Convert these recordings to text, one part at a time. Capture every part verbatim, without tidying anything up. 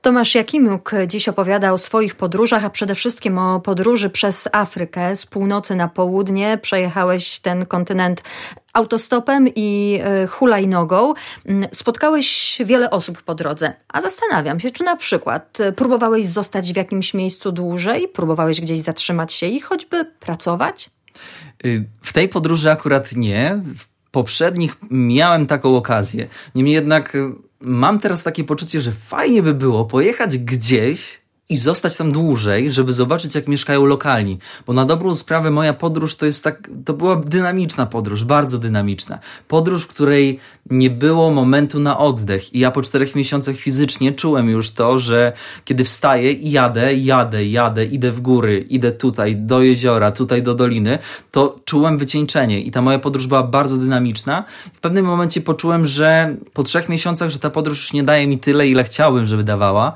Tomasz Jakimiuk dziś opowiada o swoich podróżach, a przede wszystkim o podróży przez Afrykę. Z północy na południe przejechałeś ten kontynent autostopem i hulajnogą. Spotkałeś wiele osób po drodze, a zastanawiam się, czy na przykład próbowałeś zostać w jakimś miejscu dłużej, próbowałeś gdzieś zatrzymać się i choćby pracować? W tej podróży akurat nie. W poprzednich miałem taką okazję. Niemniej jednak mam teraz takie poczucie, że fajnie by było pojechać gdzieś i zostać tam dłużej, żeby zobaczyć, jak mieszkają lokalni. Bo na dobrą sprawę moja podróż to jest tak, to była dynamiczna podróż, bardzo dynamiczna. Podróż, w której nie było momentu na oddech. I ja po czterech miesiącach fizycznie czułem już to, że kiedy wstaję i jadę, jadę, jadę, idę w góry, idę tutaj do jeziora, tutaj do doliny, to czułem wycieńczenie. I ta moja podróż była bardzo dynamiczna. W pewnym momencie poczułem, że po trzech miesiącach, że ta podróż już nie daje mi tyle, ile chciałbym, żeby dawała.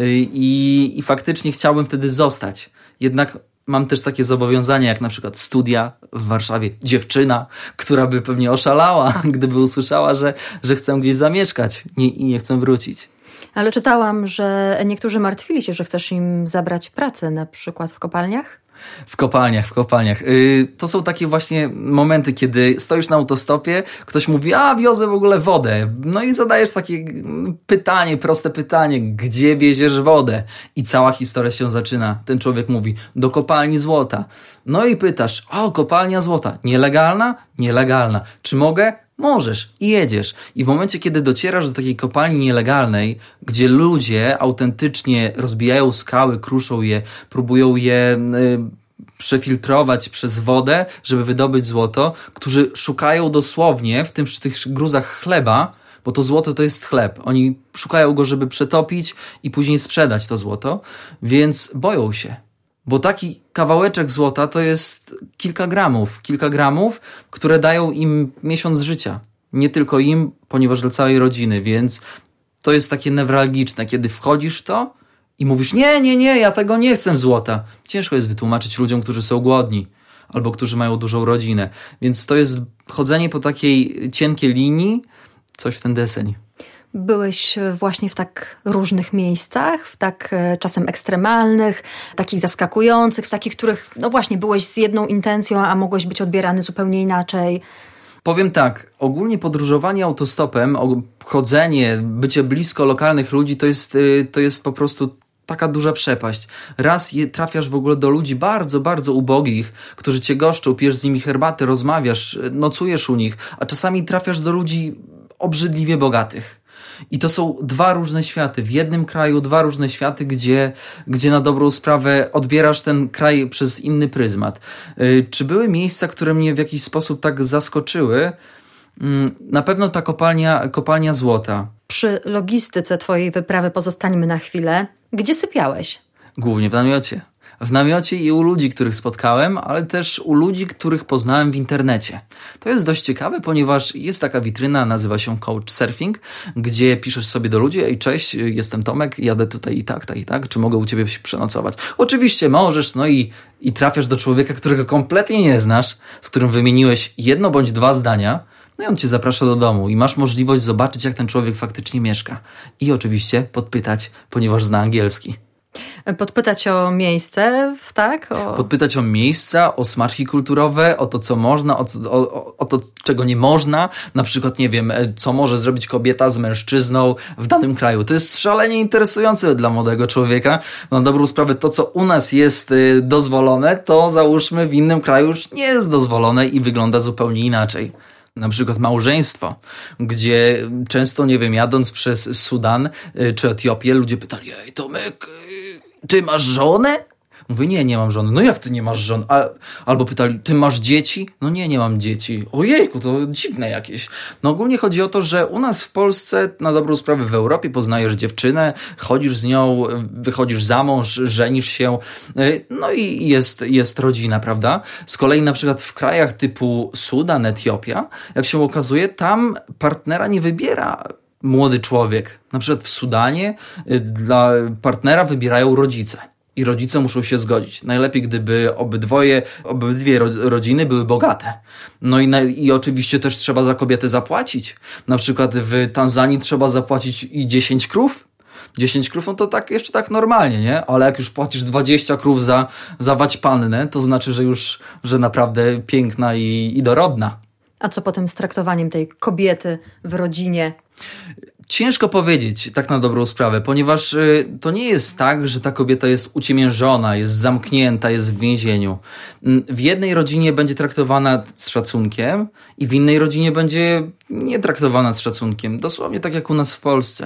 I, i faktycznie chciałbym wtedy zostać. Jednak mam też takie zobowiązania, jak na przykład studia w Warszawie. Dziewczyna, która by pewnie oszalała, gdyby usłyszała, że, że chcę gdzieś zamieszkać nie, i nie chcę wrócić. Ale czytałam, że niektórzy martwili się, że chcesz im zabrać pracę, na przykład w kopalniach? W kopalniach, w kopalniach. To są takie właśnie momenty, kiedy stoisz na autostopie, ktoś mówi, a wiozę w ogóle wodę. No i zadajesz takie pytanie, proste pytanie, gdzie wieziesz wodę? I cała historia się zaczyna. Ten człowiek mówi, do kopalni złota. No i pytasz, o, kopalnia złota. Nielegalna? Nielegalna. Czy mogę? Możesz i jedziesz. I w momencie, kiedy docierasz do takiej kopalni nielegalnej, gdzie ludzie autentycznie rozbijają skały, kruszą je, próbują je y, przefiltrować przez wodę, żeby wydobyć złoto, którzy szukają dosłownie w, tym, w tych gruzach chleba, bo to złoto to jest chleb. Oni szukają go, żeby przetopić i później sprzedać to złoto, więc boją się. Bo taki kawałeczek złota to jest kilka gramów, kilka gramów, które dają im miesiąc życia. Nie tylko im, ponieważ dla całej rodziny, więc to jest takie newralgiczne, kiedy wchodzisz w to i mówisz, nie, nie, nie, ja tego nie chcę złota. Ciężko jest wytłumaczyć ludziom, którzy są głodni albo którzy mają dużą rodzinę. Więc to jest chodzenie po takiej cienkiej linii, coś w ten deseń. Byłeś właśnie w tak różnych miejscach, w tak czasem ekstremalnych, takich zaskakujących, w takich, których no właśnie byłeś z jedną intencją, a mogłeś być odbierany zupełnie inaczej. Powiem tak, ogólnie podróżowanie autostopem, chodzenie, bycie blisko lokalnych ludzi to jest, to jest po prostu taka duża przepaść. Raz je, trafiasz w ogóle do ludzi bardzo, bardzo ubogich, którzy cię goszczą, pijesz z nimi herbatę, rozmawiasz, nocujesz u nich, a czasami trafiasz do ludzi obrzydliwie bogatych. I to są dwa różne światy. W jednym kraju dwa różne światy, gdzie, gdzie na dobrą sprawę odbierasz ten kraj przez inny pryzmat. Yy, czy były miejsca, które mnie w jakiś sposób tak zaskoczyły? Yy, na pewno ta kopalnia, kopalnia złota. Przy logistyce twojej wyprawy pozostańmy na chwilę. Gdzie sypiałeś? Głównie w namiocie. W namiocie i u ludzi, których spotkałem, ale też u ludzi, których poznałem w internecie. To jest dość ciekawe, ponieważ jest taka witryna, nazywa się Couchsurfing, gdzie piszesz sobie do ludzi, ej, cześć, jestem Tomek, jadę tutaj i tak, tak i tak, czy mogę u ciebie przenocować? Oczywiście możesz, no i, i trafiasz do człowieka, którego kompletnie nie znasz, z którym wymieniłeś jedno bądź dwa zdania, no i on cię zaprasza do domu i masz możliwość zobaczyć, jak ten człowiek faktycznie mieszka. I oczywiście podpytać, ponieważ zna angielski. Podpytać o miejsce, tak? O... Podpytać o miejsca, o smaczki kulturowe, o to, co można, o, o, o to, czego nie można. Na przykład, nie wiem, co może zrobić kobieta z mężczyzną w danym kraju. To jest szalenie interesujące dla młodego człowieka. Na dobrą sprawę, to, co u nas jest dozwolone, to załóżmy w innym kraju już nie jest dozwolone i wygląda zupełnie inaczej. Na przykład małżeństwo, gdzie często, nie wiem, jadąc przez Sudan czy Etiopię, ludzie pytali, ej Tomek, ty masz żonę? Mówię, nie, nie mam żony. No jak ty nie masz żon? A, albo pytali, ty masz dzieci? No nie, nie mam dzieci. Ojejku, to dziwne jakieś. No ogólnie chodzi o to, że u nas w Polsce, na dobrą sprawę w Europie, poznajesz dziewczynę, chodzisz z nią, wychodzisz za mąż, żenisz się, no i jest, jest rodzina, prawda? Z kolei na przykład w krajach typu Sudan, Etiopia, jak się okazuje, tam partnera nie wybiera młody człowiek. Na przykład w Sudanie dla partnera wybierają rodzice. I rodzice muszą się zgodzić. Najlepiej, gdyby obydwoje, obydwie rodziny były bogate. No i, na, i oczywiście też trzeba za kobietę zapłacić. Na przykład w Tanzanii trzeba zapłacić i dziesięć krów. dziesięć krów, no to tak jeszcze tak normalnie, nie? Ale jak już płacisz dwadzieścia krów za, za waćpannę, to znaczy, że już, że naprawdę piękna i, i dorodna. A co potem z traktowaniem tej kobiety w rodzinie? Ciężko powiedzieć, tak na dobrą sprawę, ponieważ y, to nie jest tak, że ta kobieta jest uciemiężona, jest zamknięta, jest w więzieniu. W jednej rodzinie będzie traktowana z szacunkiem i w innej rodzinie będzie nie traktowana z szacunkiem. Dosłownie tak jak u nas w Polsce.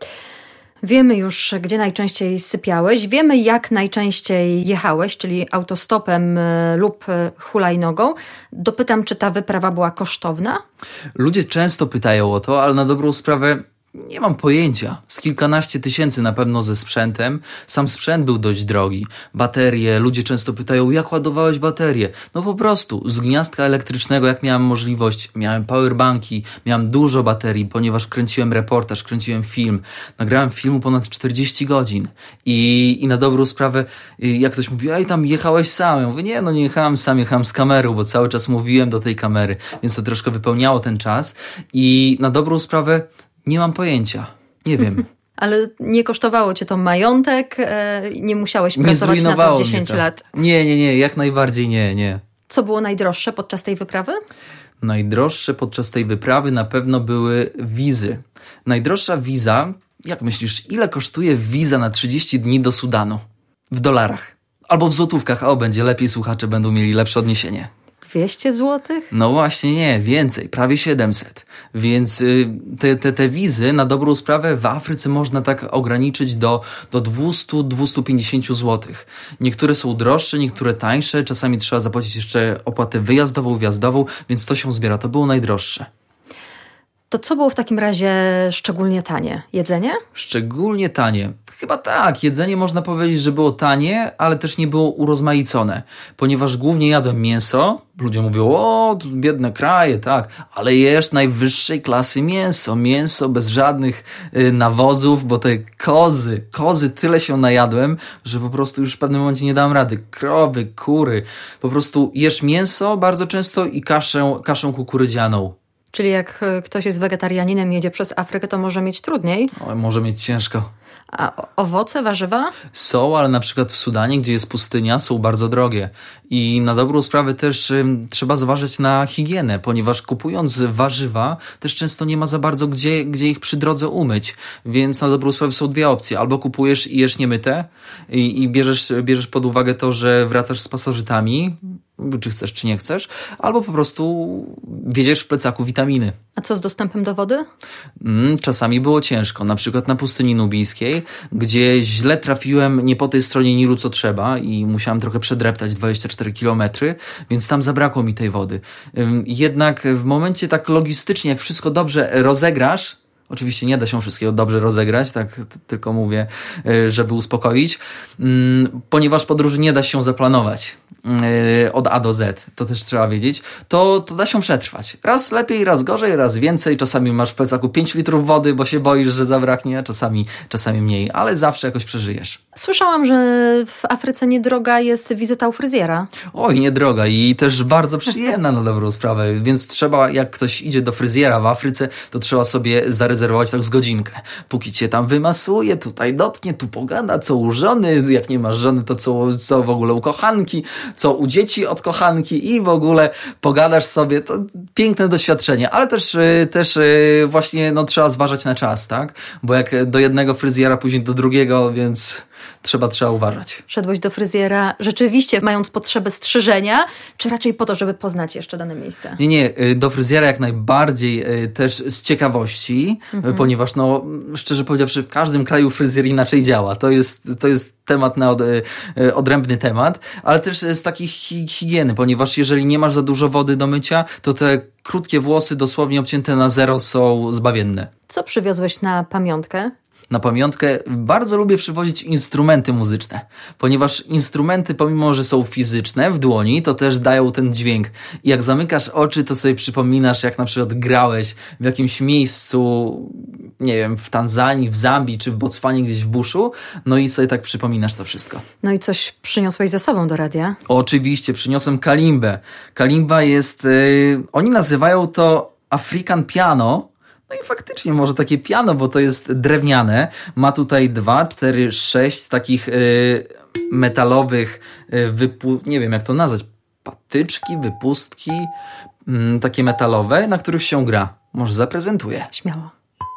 Wiemy już, gdzie najczęściej sypiałeś, wiemy, jak najczęściej jechałeś, czyli autostopem lub hulajnogą. Dopytam, czy ta wyprawa była kosztowna? Ludzie często pytają o to, ale na dobrą sprawę nie mam pojęcia. Z kilkanaście tysięcy na pewno ze sprzętem. Sam sprzęt był dość drogi. Baterie, ludzie często pytają, jak ładowałeś baterię? No po prostu, z gniazdka elektrycznego, jak miałem możliwość, miałem powerbanki, miałem dużo baterii, ponieważ kręciłem reportaż, kręciłem film. Nagrałem filmu ponad czterdzieści godzin. I, i na dobrą sprawę, jak ktoś mówi, ej, tam jechałeś sam. Ja mówię, nie, no nie jechałem sam, jechałem z kamerą, bo cały czas mówiłem do tej kamery, więc to troszkę wypełniało ten czas. I na dobrą sprawę nie mam pojęcia. Nie wiem. Ale nie kosztowało cię to majątek? Nie musiałeś pracować na to dziesięć lat? Nie, nie, nie. Jak najbardziej nie, nie. Co było najdroższe podczas tej wyprawy? Najdroższe podczas tej wyprawy na pewno były wizy. Najdroższa wiza, jak myślisz, ile kosztuje wiza na trzydzieści dni do Sudanu? W dolarach. Albo w złotówkach. O, będzie lepiej, słuchacze będą mieli lepsze odniesienie. dwieście złotych? No właśnie nie, więcej, prawie siedemset. Więc y, te, te, te wizy na dobrą sprawę w Afryce można tak ograniczyć do, do dwieście do dwustu pięćdziesięciu złotych. Niektóre są droższe, niektóre tańsze, czasami trzeba zapłacić jeszcze opłatę wyjazdową, wjazdową, więc to się zbiera. To było najdroższe. To co było w takim razie szczególnie tanie? Jedzenie? Szczególnie tanie. Chyba tak. Jedzenie można powiedzieć, że było tanie, ale też nie było urozmaicone. Ponieważ głównie jadłem mięso. Ludzie mówią, o, biedne kraje, tak. Ale jesz najwyższej klasy mięso. Mięso bez żadnych y, nawozów, bo te kozy, kozy tyle się najadłem, że po prostu już w pewnym momencie nie dałem rady. Krowy, kury. Po prostu jesz mięso bardzo często i kaszę, kaszę kukurydzianą. Czyli jak ktoś jest wegetarianinem, jedzie przez Afrykę, to może mieć trudniej? O, może mieć ciężko. A owoce, warzywa? Są, ale na przykład w Sudanie, gdzie jest pustynia, są bardzo drogie. I na dobrą sprawę też y, trzeba zważyć na higienę, ponieważ kupując warzywa też często nie ma za bardzo gdzie, gdzie ich przy drodze umyć. Więc na dobrą sprawę są dwie opcje. Albo kupujesz i jesz niemyte i, i bierzesz, bierzesz pod uwagę to, że wracasz z pasożytami, czy chcesz, czy nie chcesz, albo po prostu wiedziesz w plecaku witaminy. A co z dostępem do wody? Mm, czasami było ciężko, na przykład na pustyni nubijskiej, gdzie źle trafiłem nie po tej stronie Nilu co trzeba i musiałem trochę przedreptać dwadzieścia cztery kilometry, więc tam zabrakło mi tej wody. Jednak w momencie tak logistycznie, jak wszystko dobrze rozegrasz, oczywiście nie da się wszystkiego dobrze rozegrać, tak t- tylko mówię, żeby uspokoić, mm, ponieważ podróży nie da się zaplanować yy, od A do Z, to też trzeba wiedzieć, to, to da się przetrwać. Raz lepiej, raz gorzej, raz więcej, czasami masz w plecaku pięć litrów wody, bo się boisz, że zabraknie, a czasami, czasami mniej, ale zawsze jakoś przeżyjesz. Słyszałam, że w Afryce niedroga jest wizyta u fryzjera. Oj, niedroga i też bardzo przyjemna na dobrą sprawę, więc trzeba, jak ktoś idzie do fryzjera w Afryce, to trzeba sobie zarezerwować tak z godzinkę. Póki cię tam wymasuje, tutaj dotknie, tu pogada, co u żony, jak nie masz żony, to co, co w ogóle u kochanki, co u dzieci od kochanki i w ogóle pogadasz sobie, to piękne doświadczenie, ale też, też właśnie no, trzeba zważać na czas, tak? Bo jak do jednego fryzjera, później do drugiego, więc trzeba, trzeba uważać. Szedłeś do fryzjera rzeczywiście mając potrzebę strzyżenia, czy raczej po to, żeby poznać jeszcze dane miejsce? Nie, nie, do fryzjera jak najbardziej też z ciekawości, mhm. ponieważ no, szczerze powiedziawszy, w każdym kraju fryzjer inaczej działa. To jest, to jest temat na od, odrębny temat, ale też z takiej hi- higieny, ponieważ jeżeli nie masz za dużo wody do mycia, to te krótkie włosy dosłownie obcięte na zero są zbawienne. Co przywiozłeś na pamiątkę? Na pamiątkę bardzo lubię przywozić instrumenty muzyczne, ponieważ instrumenty, pomimo że są fizyczne w dłoni, to też dają ten dźwięk. I jak zamykasz oczy, to sobie przypominasz, jak na przykład grałeś w jakimś miejscu, nie wiem, w Tanzanii, w Zambii czy w Botswanie, gdzieś w buszu, no i sobie tak przypominasz to wszystko. No i coś przyniosłeś ze sobą do radia? Oczywiście, przyniosłem kalimbę. Kalimba jest, yy, oni nazywają to African Piano, No i faktycznie może takie piano, bo to jest drewniane. Ma tutaj dwa, cztery, sześć takich y, metalowych, y, wypu- nie wiem jak to nazwać, patyczki, wypustki, y, takie metalowe, na których się gra. Może zaprezentuję. Śmiało.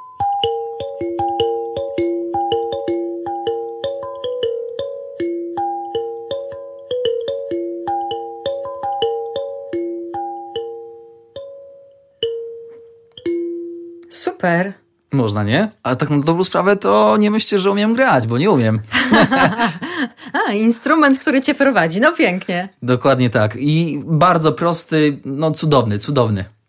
Super. Można, nie? Ale tak na dobrą sprawę to nie myślcie, że umiem grać, bo nie umiem. A, instrument, który cię prowadzi. No pięknie. Dokładnie tak. I bardzo prosty, no cudowny, cudowny.